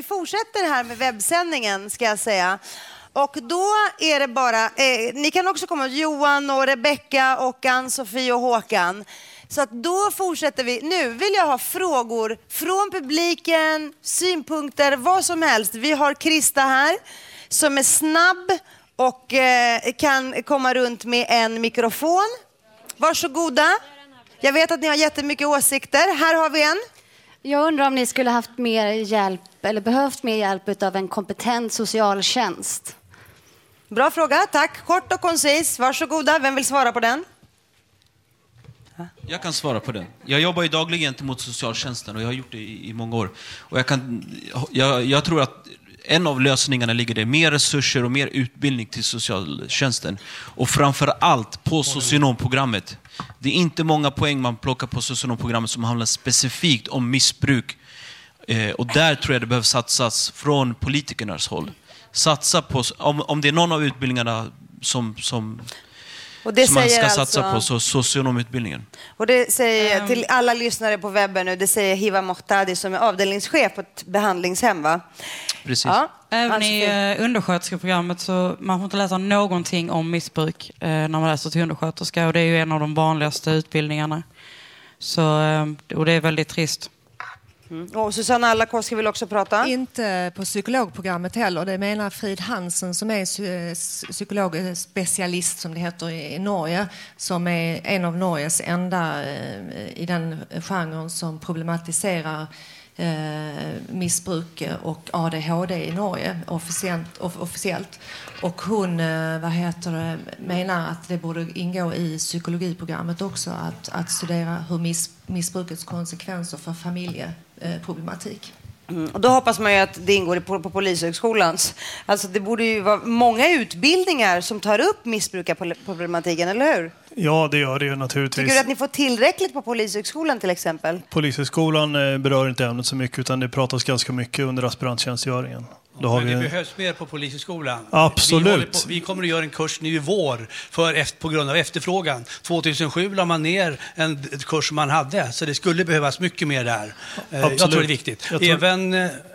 vi fortsätter här med webbsändningen ska jag säga. Och då är det bara, ni kan också komma, Johan och Rebecka och Ann-Sofie och Håkan. Så att då fortsätter vi. Nu vill jag ha frågor från publiken, synpunkter, vad som helst. Vi har Krista här som är snabb och kan komma runt med en mikrofon. Varsågoda. Jag vet att ni har jättemycket åsikter. Här har vi en. Jag undrar om ni skulle haft mer hjälp eller behövt mer hjälp av en kompetent socialtjänst. Bra fråga, tack. Kort och koncis. Varsågoda. Vem vill svara på den? Jag kan svara på den. Jag jobbar ju dagligen gentemot socialtjänsten och jag har gjort det i många år. Och jag tror att en av lösningarna ligger det mer resurser och mer utbildning till socialtjänsten. Och framför allt på socionomprogrammet. Det är inte många poäng man plockar på socionomprogrammet som handlar specifikt om missbruk. Och där tror jag det behöver satsas från politikernas håll. Satsa på, om det är någon av utbildningarna som och det man ska alltså, satsa på, så socionomutbildningen. Och det säger jag till alla lyssnare på webben nu, det säger Hiva Mohtadi som är avdelningschef på ett behandlingshem, va? Precis. Ja. Även i undersköterskeprogrammet så man får inte läsa någonting om missbruk när man läser till undersköterska, och det är ju en av de vanligaste utbildningarna. Så, och det är väldigt trist. Och Susanna Allakowski vill också prata. Inte på psykologprogrammet heller. Det menar Frid Hansen som är psykologspecialist som det heter i Norge. Som är en av Norges enda i den genren som problematiserar missbruk och ADHD i Norge officiellt. Och hon menar att det borde ingå i psykologiprogrammet också att studera hur missbrukets konsekvenser för familjeproblematik. Och då hoppas man ju att det ingår på Polishögskolans. Alltså det borde ju vara många utbildningar som tar upp missbrukarproblematiken, eller hur? Ja, det gör det ju naturligtvis. Tycker du att ni får tillräckligt på Polishögskolan till exempel? Polishögskolan berör inte ämnet så mycket, utan det pratas ganska mycket under aspiranttjänstgöringen. Då har det behövs mer på Polishögskolan. Absolut. Vi kommer att göra en kurs nu i vår på grund av efterfrågan. 2007 la man ner en kurs som man hade, så det skulle behövas mycket mer där. Jag tror det är viktigt. Även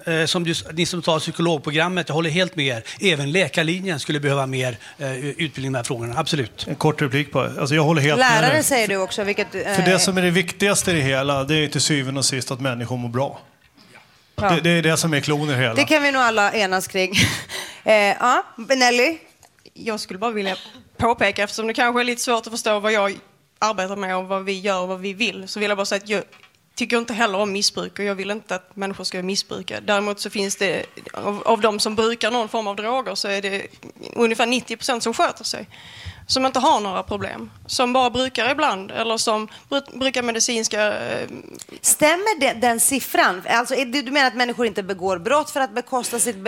ni som tar psykologprogrammet, jag håller helt med er. Även läkarlinjen skulle behöva mer utbildning med de här frågorna. Absolut. En kort replik på det. Alltså jag håller helt Lärare med säger du också. För det som är det viktigaste i det hela, det är till syvende och sist att människor mår bra. Ja. Det är det som är kloner hela. Det kan vi nog alla enas kring. Ja, Benelli? Jag skulle bara vilja påpeka, eftersom det kanske är lite svårt att förstå vad jag arbetar med och vad vi gör och vad vi vill, så vill jag bara säga att jag tycker inte heller om missbruk och jag vill inte att människor ska missbruka. Däremot så finns det, av de som brukar någon form av droger, så är det ungefär 90% som sköter sig. Som inte har några problem. Som bara brukar ibland. Eller som brukar medicinska... Stämmer den siffran? Alltså, du menar att människor inte begår brott för att bekosta sitt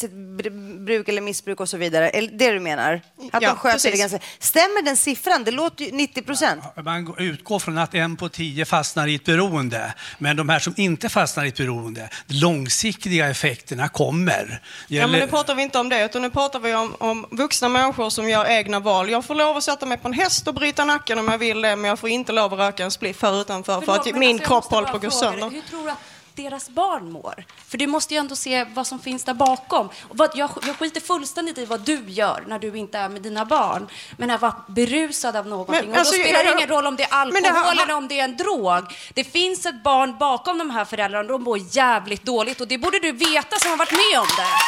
bruk eller missbruk och så vidare? Är det du menar? Att de sköter det ganska... Stämmer den siffran? Det låter ju 90%. Ja, man utgår från att 1 på 10 fastnar i ett beroende. Men de här som inte fastnar i ett beroende, långsiktiga effekterna kommer. Ja, men nu pratar vi inte om det. Utan nu pratar vi om vuxna människor som gör egna val. Jag får lov att sätta mig på en häst och bryta nacken om jag vill det, men jag får inte lov att röka en spliff här utanför för att min kropp håller på att gå sönder. Hur tror du att deras barn mår? För du måste ju ändå se vad som finns där bakom. Jag skiter fullständigt i vad du gör när du inte är med dina barn. Men att vara berusad av någonting. Men, och då spelar det ingen roll om det är alkohol eller om det är en drog. Det finns ett barn bakom de här föräldrarna och de mår jävligt dåligt. Och det borde du veta som har varit med om det.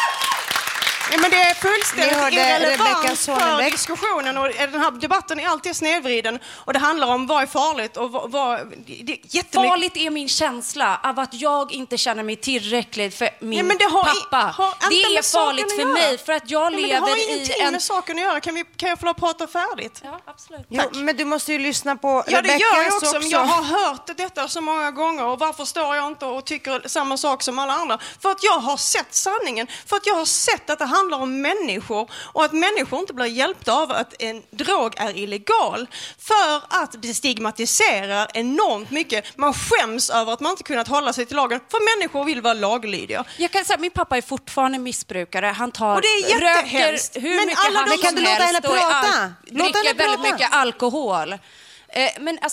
Ja, men det är fullständigt irrelevant för diskussionen och den här debatten är alltid snedvriden och det handlar om vad är farligt och vad det är farligt är min känsla av att jag inte känner mig tillräckligt för min pappa. Det är farligt för mig för att jag lever i en... Men det har ingenting med saken att göra. Kan jag få prata färdigt? Ja, absolut. Jo, men du måste ju lyssna på Ja, det gör jag också. också. Jag har hört detta så många gånger och varför står jag inte och tycker samma sak som alla andra? För att jag har sett sanningen. För att jag har sett att det handlar om människor och att människor inte blir hjälpta av att en drog är illegal. För att det stigmatiserar enormt mycket. Man skäms över att man inte kunnat hålla sig till lagen. För människor vill vara laglydiga. Jag kan säga att min pappa är fortfarande missbrukare. Han tar och det är röker hur mycket han kan du låta henne prata? Dricker väldigt mycket alkohol. Men alltså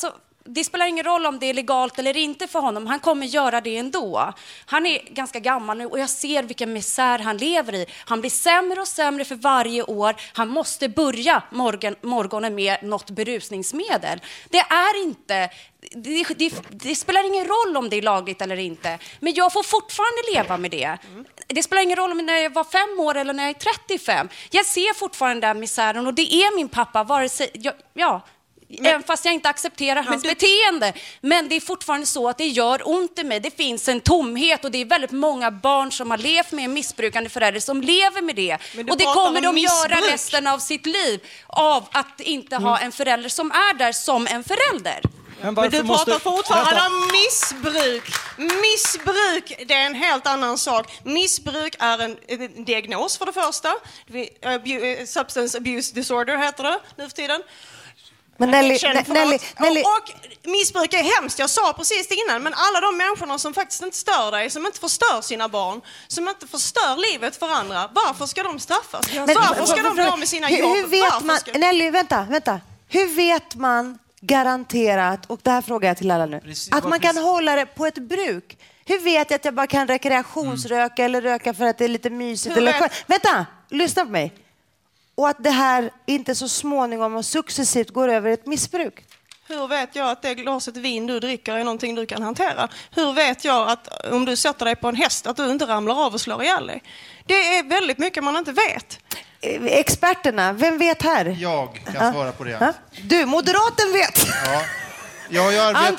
det spelar ingen roll om det är legalt eller inte för honom. Han kommer göra det ändå. Han är ganska gammal nu och jag ser vilken misär han lever i. Han blir sämre och sämre för varje år. Han måste börja morgonen med något berusningsmedel. Det är inte... Det spelar ingen roll om det är lagligt eller inte. Men jag får fortfarande leva med det. Det spelar ingen roll om när jag var 5 år eller när jag är 35. Jag ser fortfarande den misären och det är min pappa. Vare sig, även fast jag inte accepterar hans beteende. Men det är fortfarande så att det gör ont i mig. Det finns en tomhet och det är väldigt många barn som har levt med en missbrukande förälder som lever med det. Och det kommer de göra resten av sitt liv av att inte ha en förälder som är där som en förälder. Men du pratar fortfarande om missbruk. Missbruk, det är en helt annan sak. Missbruk är en diagnos för det första. Substance abuse disorder heter det nu för tiden. Men Nelly. Och missbruk är hemskt, jag sa precis det innan. Men alla de människorna som faktiskt inte stör dig, som inte förstör sina barn, som inte förstör livet för andra, varför ska de straffas? Varför ska de gå med sina jobb? Hur vet man, Nelly, vänta. Hur vet man garanterat, och det här frågar jag till alla nu, att man kan hålla det på ett bruk? Hur vet jag att jag bara kan rekreationsröka eller röka för att det är lite mysigt? Vänta, lyssna på mig. Och att det här inte så småningom och successivt går över ett missbruk. Hur vet jag att det glaset vin du dricker är någonting du kan hantera? Hur vet jag att om du sätter dig på en häst att du inte ramlar av och slår ihjäl dig? Det är väldigt mycket man inte vet. Experterna, vem vet här? Jag kan svara på det. Du, moderaten vet. Ja. Jag har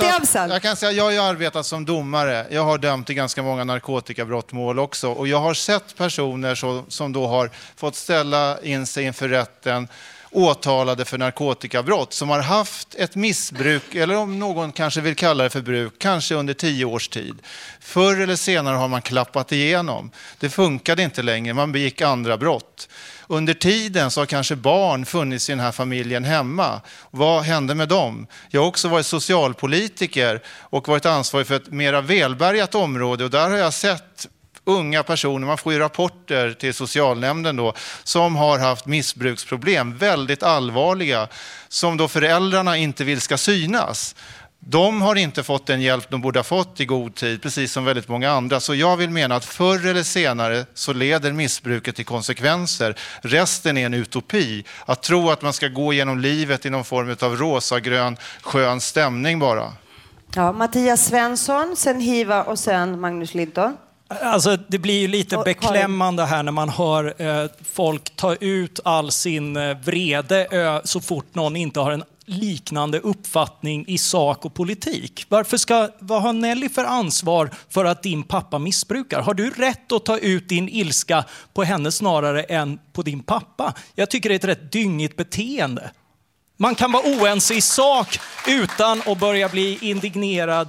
ju arbetat som domare. Jag har dömt i ganska många narkotikabrottmål också. Och jag har sett personer som då har fått ställa in sig inför rätten åtalade för narkotikabrott som har haft ett missbruk, eller om någon kanske vill kalla det för bruk, kanske under 10 års tid. Förr eller senare har man klappat igenom. Det funkade inte längre, man begick andra brott. Under tiden så har kanske barn funnits i den här familjen hemma. Vad hände med dem? Jag har också varit socialpolitiker och varit ansvarig för ett mera välbärgat område, och där har jag sett unga personer, man får ju rapporter till socialnämnden då, som har haft missbruksproblem, väldigt allvarliga, som då föräldrarna inte vill ska synas. De har inte fått den hjälp de borde ha fått i god tid, precis som väldigt många andra. Så jag vill mena att förr eller senare så leder missbruket till konsekvenser. Resten är en utopi. Att tro att man ska gå genom livet i någon form av rosagrön, skön stämning bara. Ja, Mattias Svensson, sen Hiva och sen Magnus Linton. Alltså, det blir ju lite beklämmande här när man hör folk ta ut all sin vrede så fort någon inte har en liknande uppfattning i sak och politik. Vad har Nelly för ansvar för att din pappa missbrukar? Har du rätt att ta ut din ilska på henne snarare än på din pappa? Jag tycker det är ett rätt dyngigt beteende. Man kan vara oense i sak utan att börja bli indignerad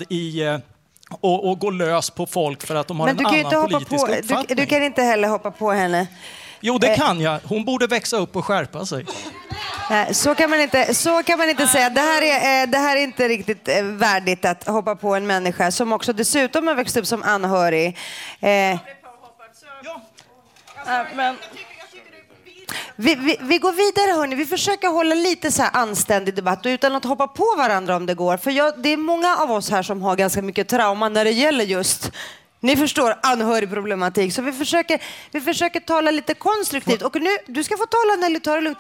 och gå lös på folk för att de har en annan politisk uppfattning. Du kan inte heller hoppa på henne. Jo, det kan jag. Hon borde växa upp och skärpa sig. Så kan man inte säga. Det här är inte riktigt värdigt att hoppa på en människa som också dessutom har växt upp som anhörig. Vi går vidare, hörni. Vi försöker hålla lite så här anständig debatt och utan att hoppa på varandra om det går. För det är många av oss här som har ganska mycket trauma när det gäller just, ni förstår, anhörigproblematik. Så vi försöker tala lite konstruktivt. Och nu, du ska få tala Nelly, ta det lugnt.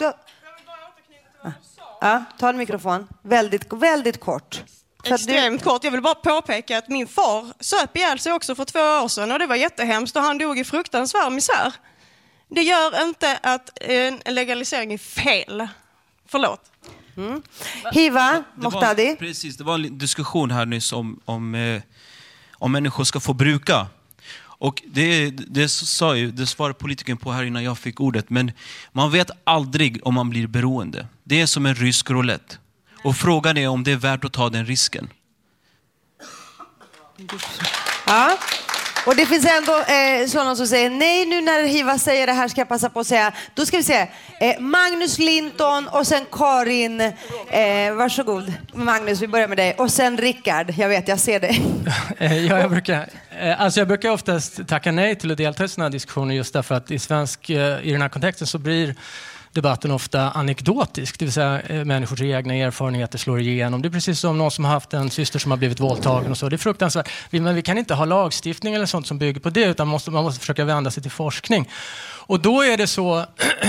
Ja, ta en mikrofon. Väldigt, väldigt kort. Extremt kort. Jag vill bara påpeka att min far söp ihjäl sig också för 2 år sedan. Och det var jättehemskt och han dog i fruktansvärd misär. Det gör inte att en legalisering är fel. Förlåt. Hiva, Mohtadi. Precis, det var en diskussion här nyss om människor ska få bruka. Och det svarade politikern på här innan jag fick ordet. Men man vet aldrig om man blir beroende. Det är som en rysk roulette. Och frågan är om det är värt att ta den risken. Ja. Och det finns ändå sådana som säger nej, nu när Hiva säger det här ska jag passa på att säga. Då ska vi se Magnus Linton och sen Karin. Varsågod Magnus, vi börjar med dig. Och sen Rickard, jag ser dig. Jag brukar oftast tacka nej till att delta i sådana här diskussioner just därför att i den här kontexten så blir debatten ofta anekdotisk, det vill säga människors egna erfarenheter slår igenom. Det är precis som någon som har haft en syster som har blivit våldtagen och så. Det är fruktansvärt. Men vi kan inte ha lagstiftning eller sånt som bygger på det, utan man måste försöka vända sig till forskning. Och då är det så,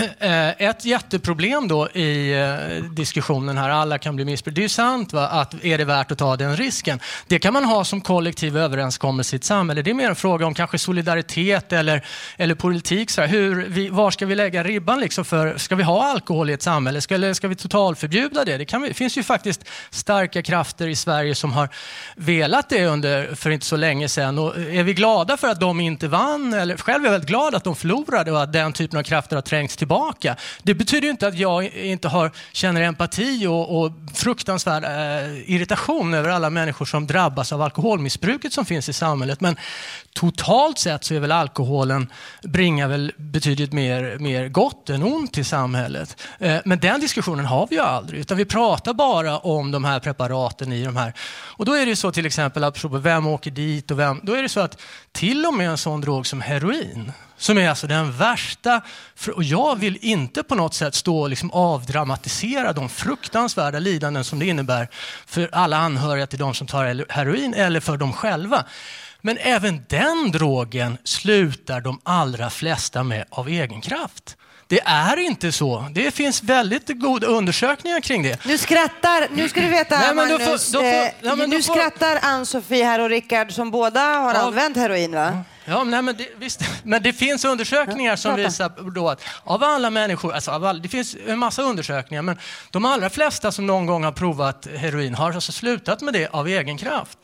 ett jätteproblem då i diskussionen här, alla kan bli missbruk. Det är ju sant, va, att är det värt att ta den risken? Det kan man ha som kollektiv överenskommelse i ett samhälle. Det är mer en fråga om kanske solidaritet eller politik. Så här, var ska vi lägga ribban liksom för, ska vi ha alkohol i ett samhälle? Ska vi totalförbjuda det? Det finns ju faktiskt starka krafter i Sverige som har velat det för inte så länge sedan. Och är vi glada för att de inte vann? Eller, själv är jag väldigt glad att de förlorade och att den typen av krafter har trängts tillbaka. Det betyder ju inte att jag inte känner empati och fruktansvärd irritation över alla människor som drabbas av alkoholmissbruket som finns i samhället. Men totalt sett så är väl alkoholen bringar väl betydligt mer gott än ont i samhället. Men den diskussionen har vi ju aldrig, utan vi pratar bara om de här preparaten i de här. Och då är det ju så till exempel att vem åker dit och då är det så att till och med en sån drog som heroin, som är alltså den värsta, och jag vill inte på något sätt stå och liksom avdramatisera de fruktansvärda lidanden som det innebär för alla anhöriga till de som tar heroin eller för dem själva. Men även den drogen slutar de allra flesta med av egen kraft. Det är inte så. Det finns väldigt goda undersökningar kring det. Nu ska du veta, Magnus, nu skrattar Ann-Sofie här och Rickard som båda har använt heroin, va? Ja, men det finns undersökningar som visar då att av alla människor, det finns en massa undersökningar, men de allra flesta som någon gång har provat heroin har alltså slutat med det av egen kraft.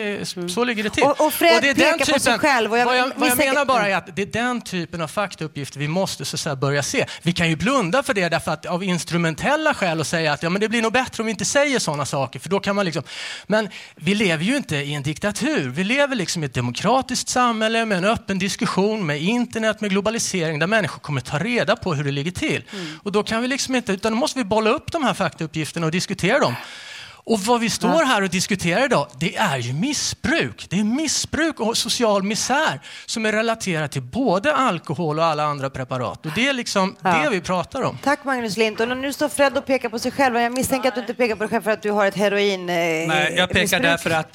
Så ligger det till. Och Fred det är pekar på sig själv. Och vad jag menar bara är att det är den typen av faktauppgifter vi måste så att säga börja se. Vi kan ju blunda för det därför att av instrumentella skäl och säga att men det blir nog bättre om vi inte säger sådana saker, för då kan man liksom. Men vi lever ju inte i en diktatur. Vi lever liksom i ett demokratiskt samhälle med en öppen diskussion, med internet, med globalisering, där människor kommer ta reda på hur det ligger till. Och då kan vi liksom inte, utan då måste vi bolla upp de här faktauppgifterna och diskutera dem. Och vad vi står här och diskuterar idag, det är ju missbruk. Det är missbruk och social misär som är relaterat till både alkohol och alla andra preparat. Och det är liksom det vi pratar om. Tack Magnus Linton. Och nu står Fred och pekar på sig själv. Jag misstänker att du inte pekar på dig själv för att du har ett heroin. Nej, jag pekar därför att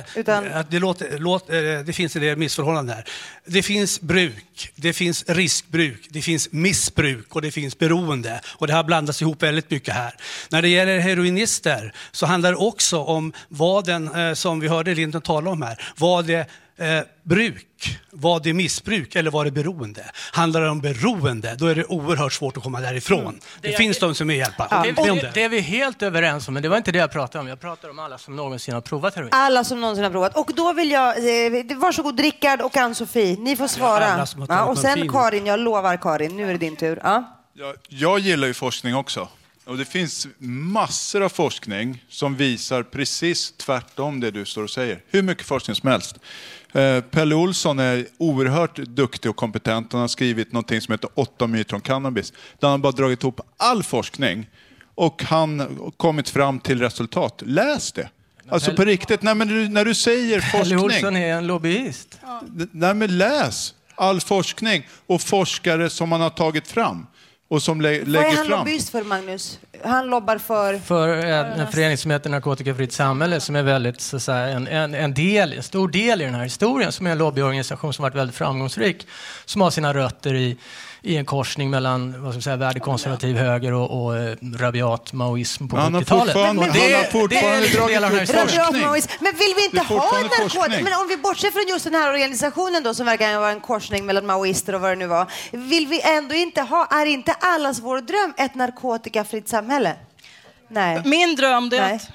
det finns en del missförhållanden här. Det finns bruk, det finns riskbruk, det finns missbruk och det finns beroende. Och det har blandats ihop väldigt mycket här. När det gäller heroinister så handlar det också om vad den, som vi hörde Linton tala om här, vad det bruk, vad det missbruk eller vad det beroende. Handlar det om beroende, då är det oerhört svårt att komma därifrån. Det finns de som är hjälpa. Det är vi helt överens om, men det var inte det jag pratade om. Jag pratade om alla som någonsin har provat heroin. Alla som någonsin har provat. Och då vill jag, varsågod Rickard och Ann-Sofie, ni får svara. Och sen Karin, jag lovar Karin, nu är det din tur. Jag gillar ju forskning också. Och det finns massor av forskning som visar precis tvärtom det du står och säger. Hur mycket forskning som helst. Pelle Olsson är oerhört duktig och kompetent. Han har skrivit någonting som heter 8 myter om cannabis. Där han har bara dragit ihop all forskning. Och han har kommit fram till resultat. Läs det. Alltså på riktigt, när du säger forskning. Pelle Olsson är en lobbyist. Nej, men läs all forskning och forskare som man har tagit fram. Och som lägger fram. Vad är han lobbyist för, Magnus? Han lobbar för en förening som heter Narkotikafritt samhälle, som är väldigt så att säga, en stor del i den här historien, som är en lobbyorganisation som varit väldigt framgångsrik, som har sina rötter i en korsning mellan vad ska jag säga, värdekonservativ höger och rabiat maoism på 70-talet. Han har fortfarande dragit forskning. Men vill vi inte ha en narkotika? Men om vi bortser från just den här organisationen då, som verkar vara en korsning mellan maoister och vad det nu var. Vill vi ändå inte ha, är inte allas vår dröm ett narkotikafritt samhälle? Nej. Min dröm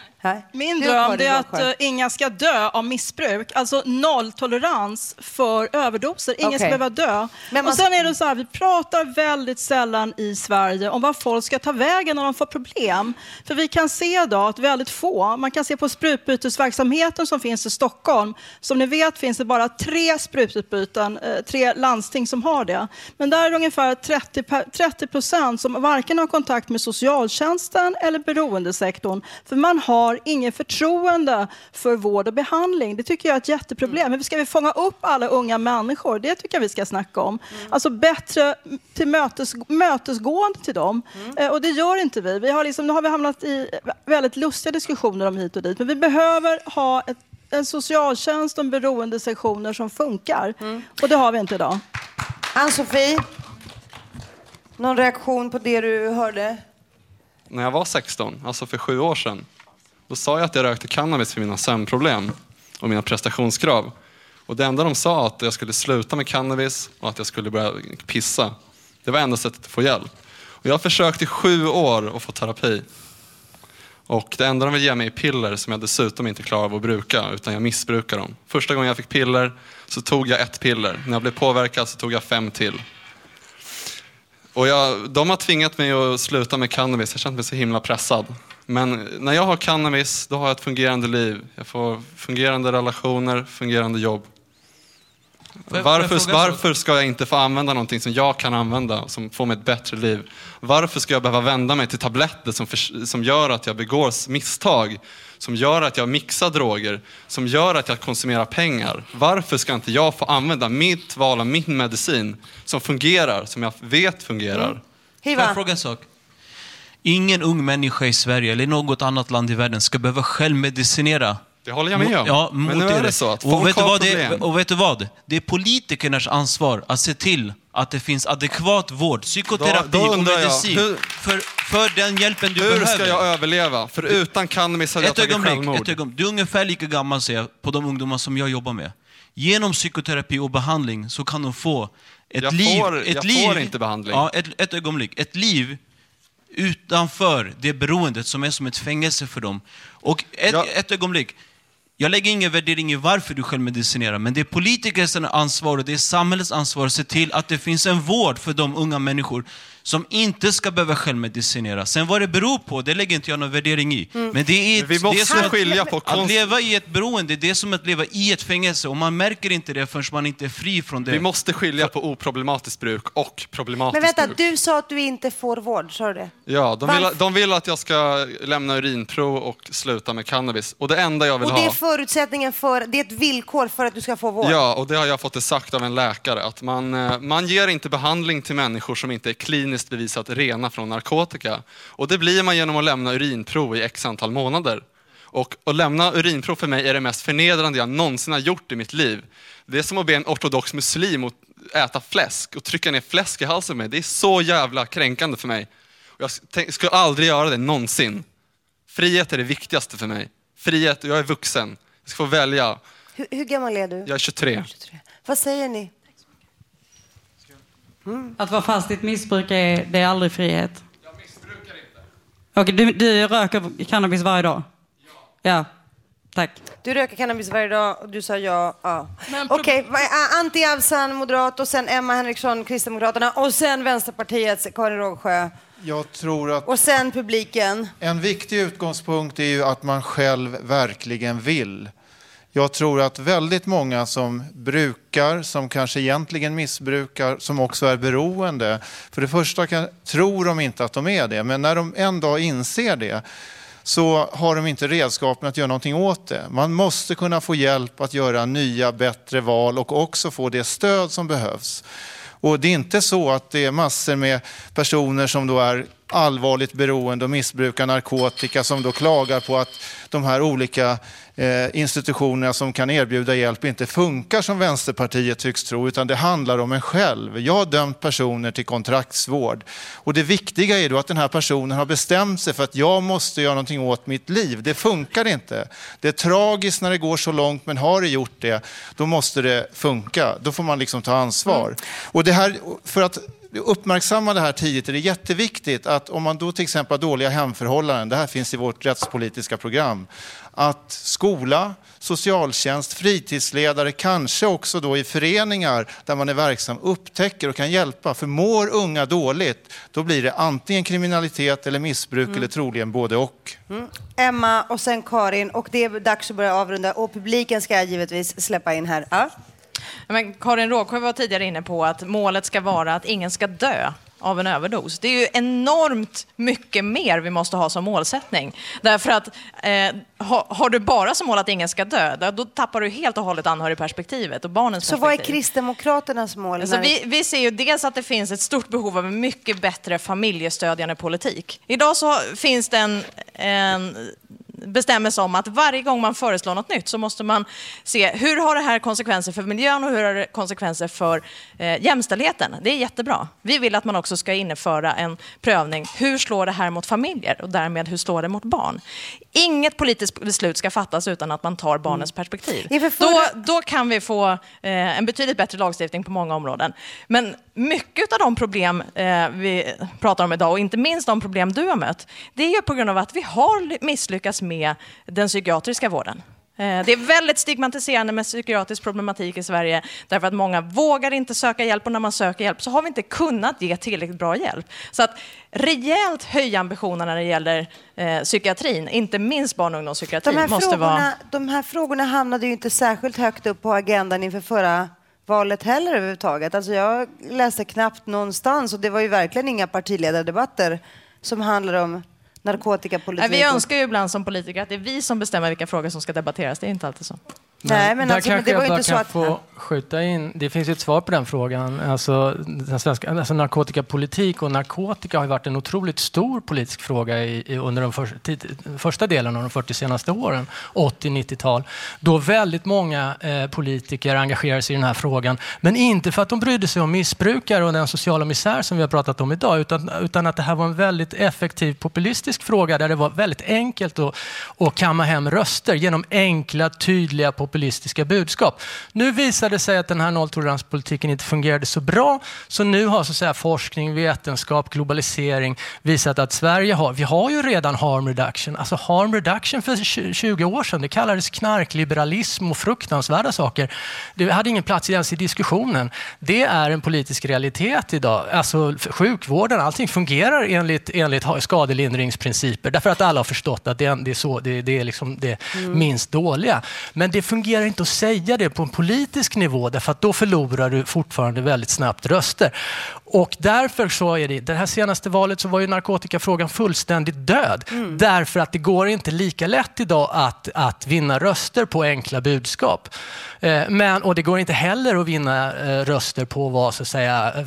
är att inga ska dö av missbruk. Alltså nolltolerans för överdoser. Ingen ska behöva dö. Och sen är det så här, vi pratar väldigt sällan i Sverige om vad folk ska ta vägen när de får problem. För vi kan se idag att väldigt få, man kan se på sprutbytesverksamheten som finns i Stockholm. Som ni vet finns det bara 3 sprututbyten, 3 landsting som har det. Men där är det ungefär 30% som varken har kontakt med socialtjänsten eller beroendesektorn. För man har har ingen förtroende för vård och behandling. Det tycker jag är ett jätteproblem. Hur ska vi fånga upp alla unga människor? Det tycker jag vi ska snacka om. Alltså bättre till mötesgående till dem. Och det gör inte vi. Nu har vi hamnat i väldigt lustiga diskussioner om hit och dit. Men vi behöver ha en socialtjänst och en beroendesektioner som funkar. Och det har vi inte idag. Ann-Sofie, någon reaktion på det du hörde? När jag var 16, alltså för 7 år sedan, då sa jag att jag rökte cannabis för mina sömnproblem och mina prestationskrav. Och det enda de sa att jag skulle sluta med cannabis och att jag skulle börja pissa. Det var enda sättet att få hjälp. Och jag har försökt i 7 år att få terapi. Och det enda de vill ge mig är piller som jag dessutom inte klarar av att bruka, utan jag missbrukar dem. Första gången jag fick piller så tog jag 1 piller. När jag blev påverkad så tog jag 5 till. Och de har tvingat mig att sluta med cannabis. Jag känner mig så himla pressad. Men när jag har cannabis, då har jag ett fungerande liv. Jag får fungerande relationer, fungerande jobb. Varför ska jag inte få använda någonting som jag kan använda, som får mig ett bättre liv? Varför ska jag behöva vända mig till tabletter som gör att jag begår misstag? Som gör att jag mixar droger? Som gör att jag konsumerar pengar? Varför ska inte jag få använda mitt val av min medicin som fungerar, som jag vet fungerar? Får jag fråga en sak? Ingen ung människa i Sverige eller något annat land i världen ska behöva självmedicinera. Det håller jag med om. Ja, men nu är det så att folk har problem. Och vet du vad? Det är politikernas ansvar att se till att det finns adekvat vård, psykoterapi och medicin för den hjälpen du behöver. Hur ska jag överleva? För utan cannabis hade jag tagit självmord. Du är ungefär lika gammal, säger jag, på de ungdomar som jag jobbar med. Genom psykoterapi och behandling så kan de få ett liv. Jag får inte behandling. Ja, ett ögonblick. Ett liv utanför det beroendet som är som ett fängelse för dem. Och ett ögonblick. Jag lägger ingen värdering i varför du själv medicinerar, men det är politikers ansvar och det är samhällets ansvar att se till att det finns en vård för de unga människor som inte ska behöva självmedicinera. Sen vad det beror på, det lägger inte jag någon värdering i. Men det är vi måste skilja på att leva i ett beroende, det är som att leva i ett fängelse och man märker inte det förrän man inte är fri från det. Vi måste skilja på oproblematiskt bruk och problematiskt bruk. Men vänta, du sa att du inte får vård, sa du det? Ja, de vill att jag ska lämna urinprov och sluta med cannabis. Och det enda jag vill ha... Och det är förutsättningen för, det är ett villkor för att du ska få vård? Ja, och det har jag fått sagt av en läkare. Att man ger inte behandling till människor som inte är kliniskt bevisat rena från narkotika. Och det blir man genom att lämna urinprov i x antal månader. Och att lämna urinprov för mig är det mest förnedrande jag någonsin har gjort i mitt liv. Det är som att be en ortodox muslim att äta fläsk och trycka ner fläsk i halsen med. Det är så jävla kränkande för mig. Och jag skulle aldrig göra det någonsin. Frihet är det viktigaste för mig. Frihet, och jag är vuxen. Jag ska få välja. Hur gammal är du? Jag är 23. Vad säger ni? Att vara fast i ett missbruk det är aldrig frihet. Jag missbrukar inte. Okej, du röker cannabis varje dag? Ja, tack. Du röker cannabis varje dag och du sa ja. Okej, Antti Avsan, moderat, och sen Emma Henriksson, Kristdemokraterna, och sen Vänsterpartiets Karin Rågsjö. Jag tror att... Och sen publiken. En viktig utgångspunkt är ju att man själv verkligen vill. Jag tror att väldigt många som brukar, som kanske egentligen missbrukar, som också är beroende. För det första tror de inte att de är det, men när de en dag inser det så har de inte redskapen att göra någonting åt det. Man måste kunna få hjälp att göra nya, bättre val och också få det stöd som behövs. Och det är inte så att det är massor med personer som då är allvarligt beroende och missbrukar narkotika som då klagar på att de här olika institutionerna som kan erbjuda hjälp inte funkar som Vänsterpartiet tycks tro, utan det handlar om en själv. Jag har dömt personer till kontraktsvård och det viktiga är då att den här personen har bestämt sig för att jag måste göra någonting åt mitt liv. Det funkar inte. Det är tragiskt när det går så långt, men har det gjort det, då måste det funka. Då får man liksom ta ansvar. Och det här, för att uppmärksamma det här tidigt är det jätteviktigt att om man då till exempel har dåliga hemförhållanden, det här finns i vårt rättspolitiska program, att skola, socialtjänst, fritidsledare, kanske också då i föreningar där man är verksam, upptäcker och kan hjälpa. För mår unga dåligt, då blir det antingen kriminalitet eller missbruk eller troligen både och. Emma och sen Karin, och det är dags att börja avrunda och publiken ska jag givetvis släppa in här. Men Karin Rågsjö var tidigare inne på att målet ska vara att ingen ska dö av en överdos. Det är ju enormt mycket mer vi måste ha som målsättning. Därför att har du bara som mål att ingen ska dö, då tappar du helt och hållet anhörigperspektivet och barnens perspektiv. Så vad är Kristdemokraternas mål? Alltså vi ser ju dels att det finns ett stort behov av en mycket bättre familjestödjande politik. Idag så finns det en bestämmelse om att varje gång man föreslår något nytt så måste man se hur har det här konsekvenser för miljön och hur har det konsekvenser för jämställdheten. Det är jättebra. Vi vill att man också ska införa en prövning. Hur slår det här mot familjer och därmed hur slår det mot barn? Inget politiskt beslut ska fattas utan att man tar barnens perspektiv. Då kan vi få en betydligt bättre lagstiftning på många områden. Men mycket av de problem vi pratar om idag och inte minst de problem du har mött, det är ju på grund av att vi har misslyckats med den psykiatriska vården. Det är väldigt stigmatiserande med psykiatrisk problematik i Sverige därför att många vågar inte söka hjälp och när man söker hjälp så har vi inte kunnat ge tillräckligt bra hjälp. Så att rejält höja ambitionerna när det gäller psykiatrin, inte minst barn- och ungdomspsykiatrin måste vara... De här frågorna hamnade ju inte särskilt högt upp på agendan inför förra valet heller överhuvudtaget. Alltså jag läste knappt någonstans och det var ju verkligen inga partiledardebatter som handlar om narkotikapolitik. Vi önskar ju ibland som politiker att det är vi som bestämmer vilka frågor som ska debatteras. Det är inte alltid så. Nej, men alltså, det var ju inte så att... få skjuta in. Det finns ju ett svar på den frågan. Alltså, den svenska, narkotikapolitik och narkotika har ju varit en otroligt stor politisk fråga under de första delen av de 40 senaste åren, 80-90-tal. Då väldigt många politiker engagerar sig i den här frågan. Men inte för att de brydde sig om missbrukare och den sociala misär som vi har pratat om idag, utan att det här var en väldigt effektiv populistisk fråga där det var väldigt enkelt att kamma hem röster genom enkla, tydliga populistiska budskap. Nu visade det sig att den här nolltoleranspolitiken inte fungerade så bra, så nu har så att säga forskning, vetenskap, globalisering visat att vi har ju redan harm reduction. Alltså harm reduction för 20 år sedan, det kallades knarkliberalism och fruktansvärda saker. Det hade ingen plats ens i diskussionen. Det är en politisk realitet idag. Alltså sjukvården, allting fungerar enligt skadelindringsprinciper därför att alla har förstått att det är liksom det minst dåliga. Men det fungerar inte att säga det på en politisk nivå därför att då förlorar du fortfarande väldigt snabbt röster. Och därför så är det här senaste valet så var ju narkotikafrågan fullständigt död. Därför att det går inte lika lätt idag att vinna röster på enkla budskap. Och det går inte heller att vinna röster på att vara så att säga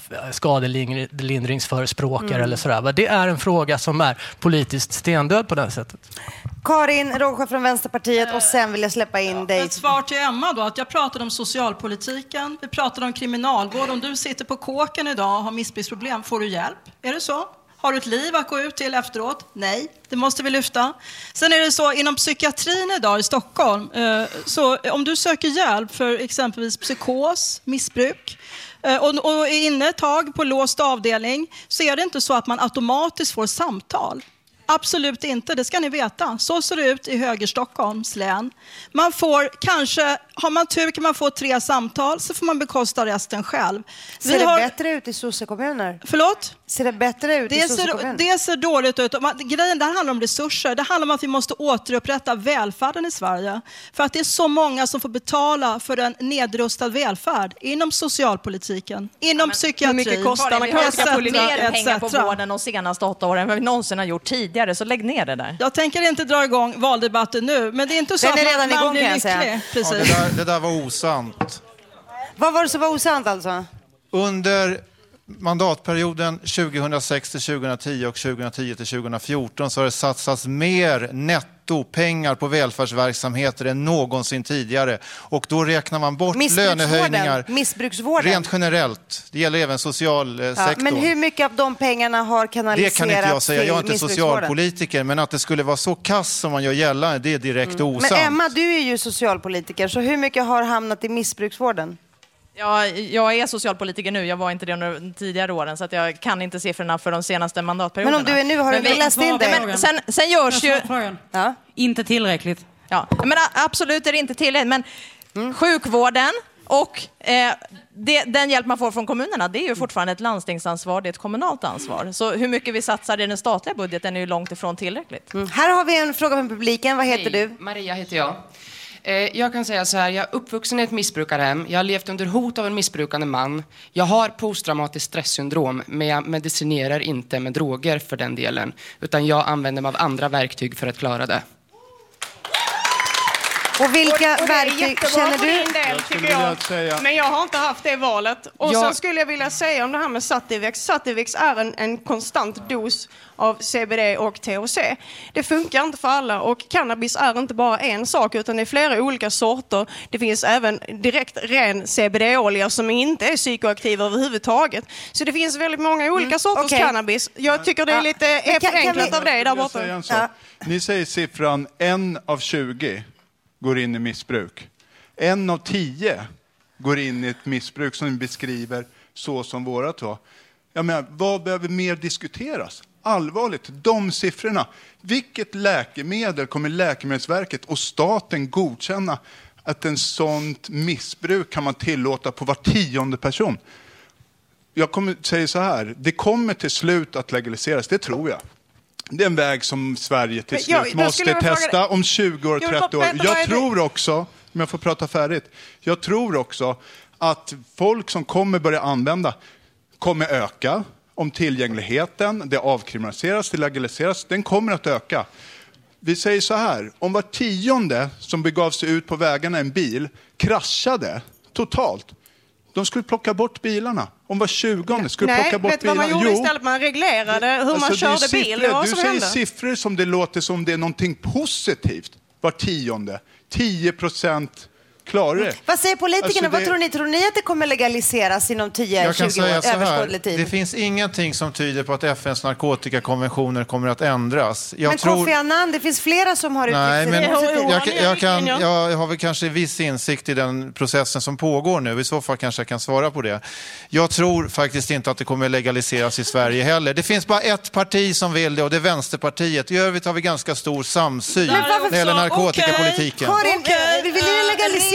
skadelindringsförespråkare eller sådär. Det är en fråga som är politiskt stendöd på det sättet. Karin Rågsjö från Vänsterpartiet och sen vill jag släppa in dig. Ett svar till Emma då, att jag pratade om socialpolitiken, vi pratade om kriminalvård. Om du sitter på kåken idag och har missbruksproblem, får du hjälp? Är det så? Har du ett liv att gå ut till efteråt? Nej, det måste vi lyfta. Sen är det så, inom psykiatrin idag i Stockholm, så om du söker hjälp för exempelvis psykos, missbruk, och är inne ett tag på låst avdelning, så är det inte så att man automatiskt får samtal. Absolut inte, det ska ni veta. Så ser det ut i Högerstockholms län. Man får kanske, har man tur kan man få 3 samtal, så får man bekosta resten själv. Ser det bättre ut i socialkommuner? Förlåt? Ser det bättre ut i socialkommuner? Det ser dåligt ut. Grejen där handlar om resurser. Det handlar om att vi måste återupprätta välfärden i Sverige. För att det är så många som får betala för en nedrustad välfärd inom socialpolitiken, inom psykiatrin. Hur mycket kostar mer pengar på vården de senaste 8 åren än vad vi någonsin har gjort tidigare, så lägg ner det där. Jag tänker inte dra igång valdebatten nu, men det är inte så att man blir lycklig. Precis. Ja, det där var osant. Vad var det som var osant alltså? Under mandatperioden 2006 till 2010 och 2010 till 2014 så har det satsats mer nettopengar på välfärdsverksamheter än någonsin tidigare. Och då räknar man bort lönehöjningar. Missbruksvården. Rent generellt. Det gäller även socialsektorn. Men hur mycket av de pengarna har kanaliserats till missbruksvården? Det kan inte jag säga. Jag är inte socialpolitiker. Men att det skulle vara så kass som man gör gällande, det är direkt osant. Men Emma, du är ju socialpolitiker. Så hur mycket har hamnat i missbruksvården? Ja, jag är socialpolitiker nu. Jag var inte det under de tidigare åren, så att jag kan inte siffrorna för de senaste mandatperioderna. Men om du är nu, har du läst in det? Sen görs ju... Ja. Inte tillräckligt. Ja, men absolut är det inte tillräckligt. Men sjukvården och den hjälp man får från kommunerna, det är ju fortfarande ett landstingsansvar, det är ett kommunalt ansvar. Så hur mycket vi satsar i den statliga budgeten är ju långt ifrån tillräckligt. Här har vi en fråga från publiken. Vad heter du? Maria heter jag. Jag kan säga så här, jag är uppvuxen i ett missbrukarhem. Jag har levt under hot av en missbrukande man. Jag har posttraumatiskt stresssyndrom, men jag medicinerar inte med droger för den delen. Utan jag använder mig av andra verktyg för att klara det. Och vilka verktyg känner du? Del, tycker jag. Men jag har inte haft det valet. Och sen skulle jag vilja säga om det här med Sativex. Sativex är en konstant dos av CBD och THC. Det funkar inte för alla och cannabis är inte bara en sak utan det är flera olika sorter. Det finns även direkt ren CBD-olja som inte är psykoaktiva överhuvudtaget. Så det finns väldigt många olika sorters cannabis. Jag tycker det är lite förenklat av dig där borta. Ni säger siffran 1 av 20 går in i missbruk. 1 av 10 går in i ett missbruk som ni beskriver så som vårat var. Jag menar, vad behöver mer diskuteras? Allvarligt, de siffrorna. Vilket läkemedel kommer Läkemedelsverket och staten godkänna att en sånt missbruk kan man tillåta på var 10:e person? Jag säger så här, det kommer till slut att legaliseras, det tror jag. Det är en väg som Sverige till slut måste testa om 20 år, 30 år. Jag tror också, om jag får prata färdigt, jag tror också att folk som kommer börja använda kommer öka om tillgängligheten, det avkriminaliseras, det legaliseras, den kommer att öka. Vi säger så här, om var 10:e som begav sig ut på vägarna en bil kraschade totalt, de skulle plocka bort bilarna. Om var 20:e skulle plocka bort bilarna. Nej, vet vad man gjorde istället? Man reglerade hur man körde bil. Du säger siffror som det låter som det är någonting positivt. Var 10:e. 10% klarar det. Vad säger politikerna? Vad tror ni? Tror ni att det kommer legaliseras inom 10-20 år? Överskådlig tid? Det finns ingenting som tyder på att FNs narkotikakonventioner kommer att ändras. Men Kofi Annan, det finns flera som har uttryckt sig. Jag har väl kanske viss insikt i den processen som pågår nu. I så fall kanske jag kan svara på det. Jag tror faktiskt inte att det kommer legaliseras i Sverige heller. Det finns bara ett parti som vill det och det är Vänsterpartiet. I övrigt har vi ganska stor samsyn när det gäller narkotikapolitiken. Karin, vill ni legalisera?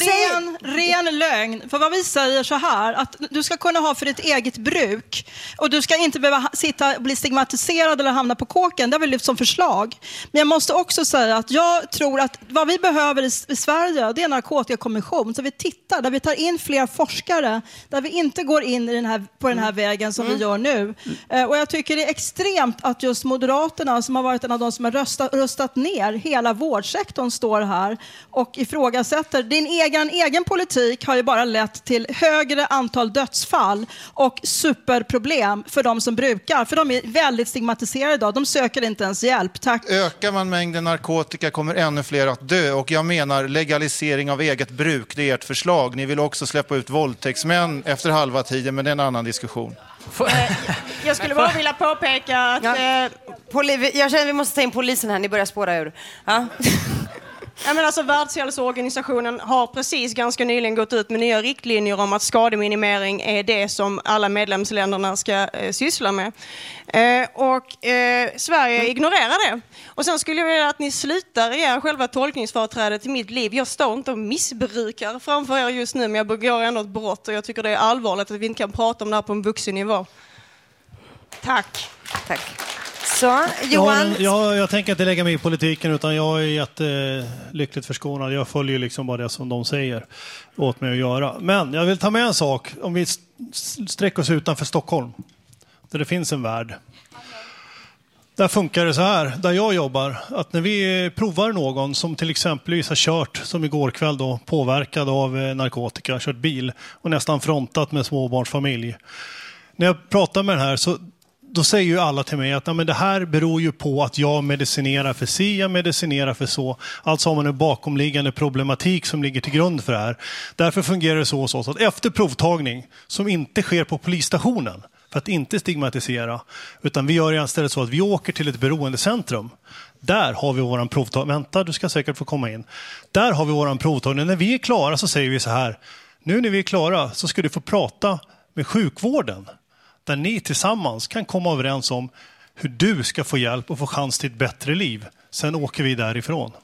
Ren lögn. För vad vi säger så här, att du ska kunna ha för ditt eget bruk och du ska inte behöva sitta och bli stigmatiserad eller hamna på kåken. Det har vi lyft som förslag. Men jag måste också säga att jag tror att vad vi behöver i Sverige, det är en narkotikakommission. Så vi tittar, där vi tar in fler forskare, där vi inte går in på den här vägen som vi gör nu. Och jag tycker det är extremt att just Moderaterna, som har varit en av de som har röstat ner hela vårdsektorn, står här och ifrågasätter. Din egen politik har ju bara lett till högre antal dödsfall och superproblem för de som brukar. För de är väldigt stigmatiserade idag. De söker inte ens hjälp. Tack. Ökar man mängden narkotika kommer ännu fler att dö. Och jag menar legalisering av eget bruk, det är ert förslag. Ni vill också släppa ut våldtäktsmän efter halva tiden, men det är en annan diskussion. Jag skulle bara vilja påpeka att... Jag känner att vi måste ta in polisen här. Ni börjar spåra ur. Ja. Ja, men alltså, Världshälsoorganisationen har precis ganska nyligen gått ut med nya riktlinjer om att skademinimering är det som alla medlemsländerna ska syssla med. Sverige ignorerar det. Och sen skulle jag vilja att ni slutar er själva tolkningsföreträdet till mitt liv. Jag står inte och missbrukar framför er just nu, men jag begår ändå ett brott och jag tycker det är allvarligt att vi inte kan prata om det här på en vuxen nivå. Tack. Så, Johan? Jag tänker inte lägga mig i politiken, utan jag är jättelyckligt förskonad. Jag följer liksom bara det som de säger åt mig att göra. Men jag vill ta med en sak. Om vi sträcker oss utanför Stockholm, där det finns en värld. Där funkar det så här, där jag jobbar, att när vi provar någon som till exempel har kört, som igår kväll då, påverkad av narkotika, kört bil och nästan frontat med småbarnsfamilj. När jag pratar med den här så då säger ju alla till mig att men det här beror ju på att jag medicinerar för si, jag medicinerar för så. Alltså har man en bakomliggande problematik som ligger till grund för det här. Därför fungerar det så att efter provtagning, som inte sker på polisstationen, för att inte stigmatisera, utan vi gör istället så att vi åker till ett beroendecentrum. Där har vi våran provtagning. Vänta, du ska säkert få komma in. Där har vi våran provtagning. När vi är klara så säger vi så här: nu när vi är klara så ska du få prata med sjukvården, där ni tillsammans kan komma överens om hur du ska få hjälp och få chans till ett bättre liv. Sen åker vi därifrån.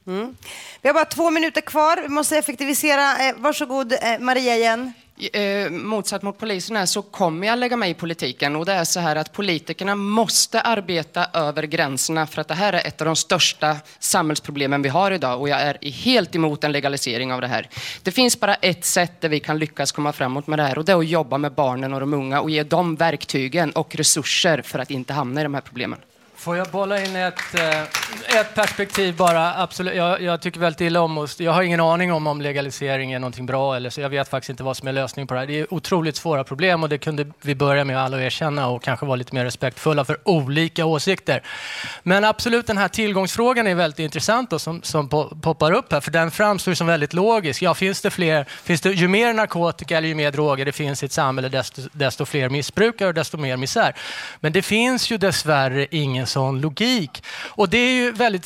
Vi har bara 2 minuter kvar. Vi måste effektivisera. Varsågod, Maria igen. Motsatt mot poliserna så kommer jag lägga mig i politiken, och det är så här att politikerna måste arbeta över gränserna, för att det här är ett av de största samhällsproblemen vi har idag, och jag är helt emot en legalisering av det här. Det finns bara ett sätt där vi kan lyckas komma framåt med det här, och det är att jobba med barnen och de unga och ge dem verktygen och resurser för att inte hamna i de här problemen. Får jag bolla in ett perspektiv bara? Absolut. Jag tycker väldigt illa om oss. Jag har ingen aning om legalisering är någonting bra eller så. Jag vet faktiskt inte vad som är lösning på det här. Det är otroligt svåra problem, och det kunde vi börja med alla erkänna och kanske vara lite mer respektfulla för olika åsikter. Men absolut, den här tillgångsfrågan är väldigt intressant då, som poppar upp här, för den framstår som väldigt logisk. Ja, ju mer narkotika eller ju mer droger det finns i ett samhälle, desto fler missbrukare och desto mer misär. Men det finns ju dessvärre ingen sån logik. Och det är ju väldigt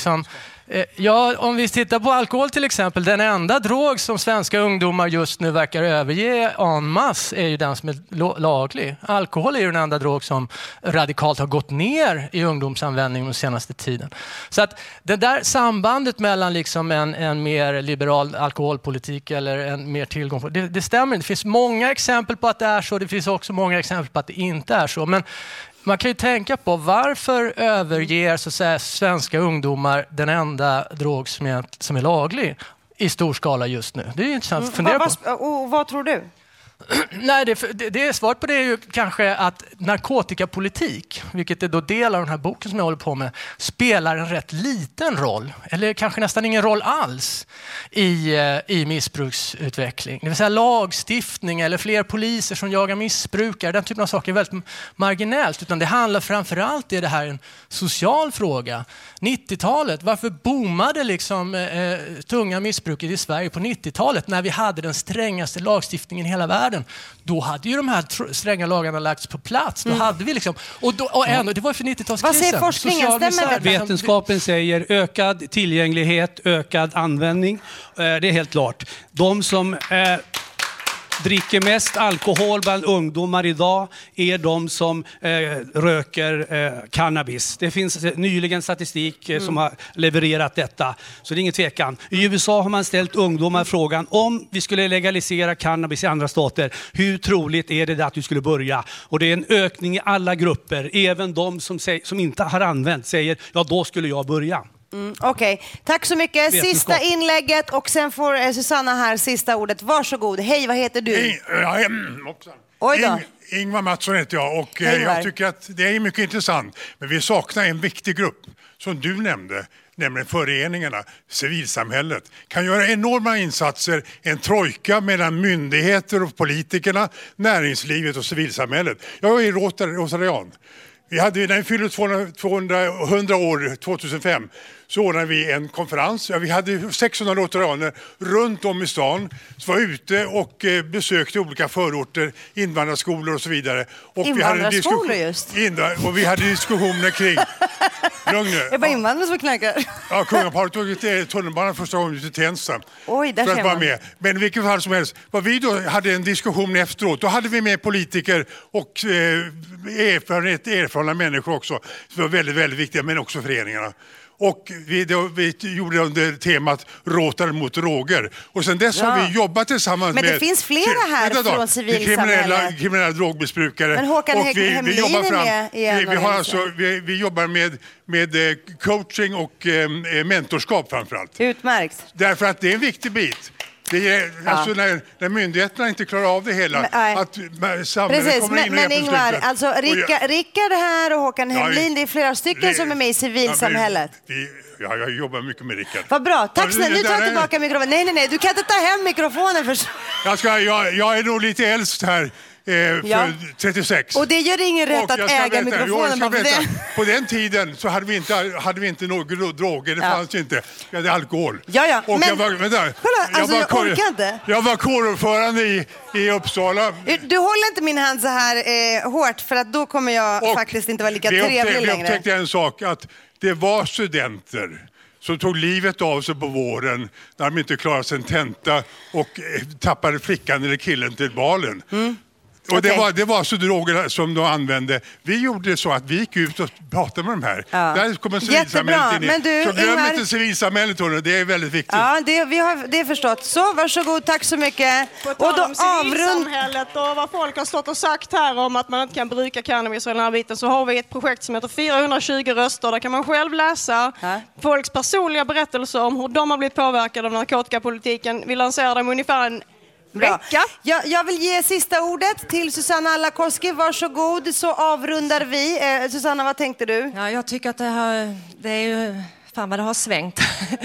om vi tittar på alkohol till exempel, den enda drog som svenska ungdomar just nu verkar överge en masse är ju den som är laglig. Alkohol är ju den enda drog som radikalt har gått ner i ungdomsanvändning den senaste tiden. Så att det där sambandet mellan liksom en mer liberal alkoholpolitik eller en mer tillgång, det stämmer. Det finns många exempel på att det är så, det finns också många exempel på att det inte är så, men man kan ju tänka på varför överger så att säga svenska ungdomar den enda drog som är laglig i stor skala just nu. Det är intressant att fundera på. Och vad tror du? Nej, det är svaret på det är ju kanske att narkotikapolitik, vilket är då del av den här boken som jag håller på med, spelar en rätt liten roll, eller kanske nästan ingen roll alls i missbruksutveckling. Det vill säga lagstiftning eller fler poliser som jagar missbrukare, den typen av saker är väldigt marginellt, utan det handlar framförallt om det här en social fråga. 90-talet, varför boomade liksom tunga missbruket i Sverige på 90-talet när vi hade den strängaste lagstiftningen i hela världen? Då hade ju de här stränga lagarna lagts på plats. Då hade vi liksom, och ändå, det var för 90-talskrisen. Vad säger forskningen? Stämmer det? Vetenskapen säger ökad tillgänglighet, ökad användning. Det är helt klart. De som dricker mest alkohol bland ungdomar idag är de som röker cannabis. Det finns nyligen statistik som har levererat detta, så det är ingen tvekan. I USA har man ställt ungdomar frågan om vi skulle legalisera cannabis i andra stater, hur troligt är det att du skulle börja? Och det är en ökning i alla grupper, även de som inte har använt säger ja, då skulle jag börja. Okej. Tack så mycket. Sista inlägget och sen får Susanna här sista ordet. Varsågod. Hej, vad heter du? Oj då. Ingvar Mattsson heter jag och jag tycker att det är mycket intressant. Men vi saknar en viktig grupp som du nämnde, nämligen föreningarna, civilsamhället. Kan göra enorma insatser, en trojka mellan myndigheter och politikerna, näringslivet och civilsamhället. Jag är Rotarian. När vi fyllde 100 år 2005 så ordnade vi en konferens. Vi hade 600 rotarianer runt om i stan som var ute och besökte olika förorter, invandrarskolor och så vidare. Och invandrarskolor just? Och vi hade diskussioner kring... Lugn nu. Jag bara invandrare som knackar. Ja, kungaparet tog tunnelbanan första gången till Tensta. Oj, där ser man. Med. Men i vilket fall som helst, vad vi då hade en diskussion efteråt, då hade vi med politiker och erfarna människor också. Det var väldigt, väldigt viktiga, men också föreningarna. Och vi gjorde under temat Råtar mot droger. Och sen dess har vi jobbat tillsammans med... Men det finns flera här från civilsamhället. Kriminella drogmissbrukare. Men Håkan Hemlin är med. Vi jobbar med coaching och mentorskap framförallt. Utmärkt. Därför att det är en viktig bit. Det är, alltså när myndigheterna inte klarar av det hela, att samhället kommer in och men Ingvar, alltså Rickard här och Håkan Hemlin, det är flera stycken som är med i civilsamhället. Jag jobbar mycket med Rickard. Vad bra, tack snälla. Nu tar jag tillbaka mikrofonen. Nej, du kan inte ta hem mikrofonen för... Jag är nog lite äldst här. För 36. Och det gör ingen rätt att äga mikrofonen. På den tiden så hade vi inte några droger, det fanns inte. Vi hade alkohol. Ja, och men... jag orkar inte. Jag var kårordförande i Uppsala. Du håller inte min hand så här hårt, för att då kommer jag faktiskt inte vara lika trevlig längre. Vi upptäckte en sak, att det var studenter som tog livet av sig på våren när de inte klarade sin tenta och tappade flickan eller killen till balen. Och det var så droger som de använde. Vi gjorde så att vi gick ut och pratade med de här. Ja. Där kommer civilsamhället in. Men du, så glöm inte civilsamhället, det är väldigt viktigt. Ja, vi har det förstått. Så varsågod, tack så mycket. Och då civilsamhället och vad folk har stått och sagt här om att man inte kan bruka cannabis och den här biten, så har vi ett projekt som heter 420 röster. Där kan man själv läsa folks personliga berättelser om hur de har blivit påverkade av narkotikapolitiken. Vi lanserar dem ungefär en vecka. Jag vill ge sista ordet till Susanna Alakoski. Varsågod, så avrundar vi. Susanna, vad tänkte du? Ja, jag tycker att det är ju... Fan vad det har svängt.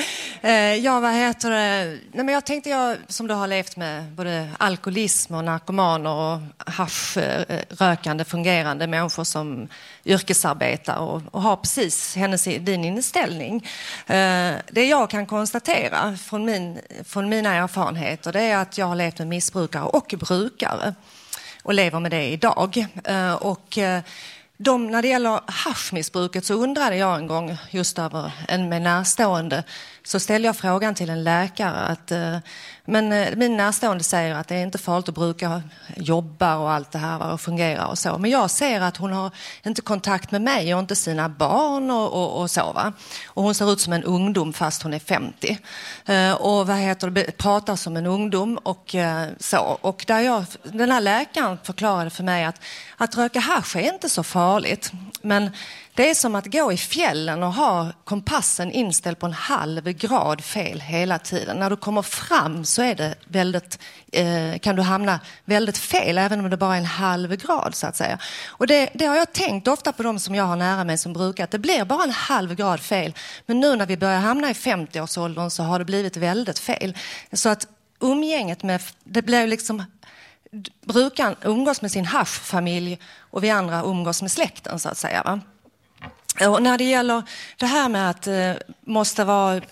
Jag tänkte som du har levt med både alkoholism och narkomaner och haschrökande fungerande människor som yrkesarbetar och har precis din inställning. Det jag kan konstatera från mina erfarenheter, det är att jag har levt med missbrukare och brukare och lever med det idag. När det gäller haschmissbruket så undrade jag en gång just över en med närstående, så ställde jag frågan till en läkare att min närstående säger att det är inte farligt att bruka, jobba och allt det här och fungera och så. Men jag ser att hon har inte kontakt med mig och inte sina barn och så va. Och hon ser ut som en ungdom fast hon är 50. Pratar som en ungdom och så. Och den här läkaren förklarade för mig att röka hasch är inte så farligt. Men det är som att gå i fjällen och ha kompassen inställd på 1/2 grad fel hela tiden. När du kommer fram så är det kan du hamna väldigt fel, även om det bara är 1/2 grad så att säga. Och det har jag tänkt ofta på de som jag har nära mig som brukar, att det blir bara 1/2 grad fel. Men nu när vi börjar hamna i 50-årsåldern så har det blivit väldigt fel. Så att umgänget det blir liksom... Brukaren umgås med sin haschfamilj och vi andra umgås med släkten så att säga va. Och när det gäller det här med att måste vara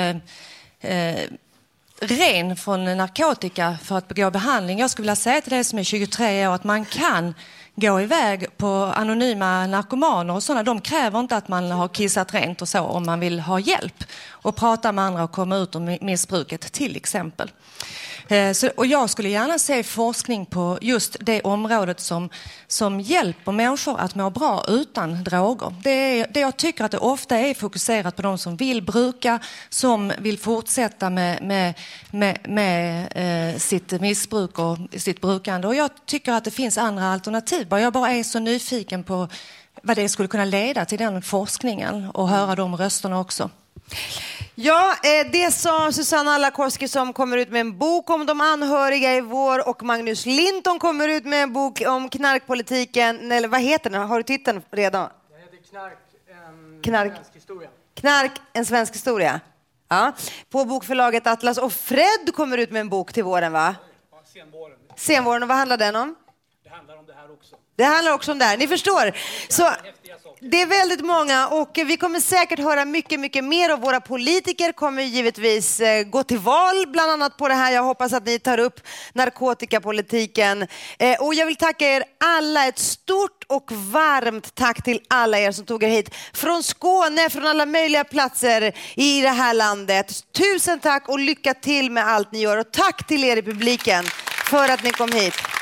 ren från narkotika för att begå behandling. Jag skulle vilja säga till dig som är 23 år att man kan gå iväg på anonyma narkomaner och sådana. De kräver inte att man har kissat rent och så om man vill ha hjälp och prata med andra och komma ut ur missbruket till exempel. Och jag skulle gärna se forskning på just det området som hjälper människor att må bra utan droger. Det jag tycker att det ofta är fokuserat på de som vill bruka, som vill fortsätta med sitt missbruk och sitt brukande. Och jag tycker att det finns andra alternativ. Jag bara är så nyfiken på vad det skulle kunna leda till den forskningen och höra de rösterna också. Ja, det sa Susanna Alakoski som kommer ut med en bok om de anhöriga i vår, och Magnus Linton kommer ut med en bok om knarkpolitiken. Eller vad heter den? Har du titeln redan? Det heter Knark, en svensk historia. Knark, en svensk historia. Ja. På bokförlaget Atlas. Och Fred kommer ut med en bok till våren, va? Ja, senvåren. Senvåren, och vad handlar den om? Det handlar om det här också. Det handlar också om det här, ni förstår. Så det är väldigt många, och vi kommer säkert höra mycket, mycket mer, och våra politiker kommer givetvis gå till val bland annat på det här. Jag hoppas att ni tar upp narkotikapolitiken. Och jag vill tacka er alla, ett stort och varmt tack till alla er som tog er hit från Skåne, från alla möjliga platser i det här landet. Tusen tack och lycka till med allt ni gör, och tack till er i publiken för att ni kom hit.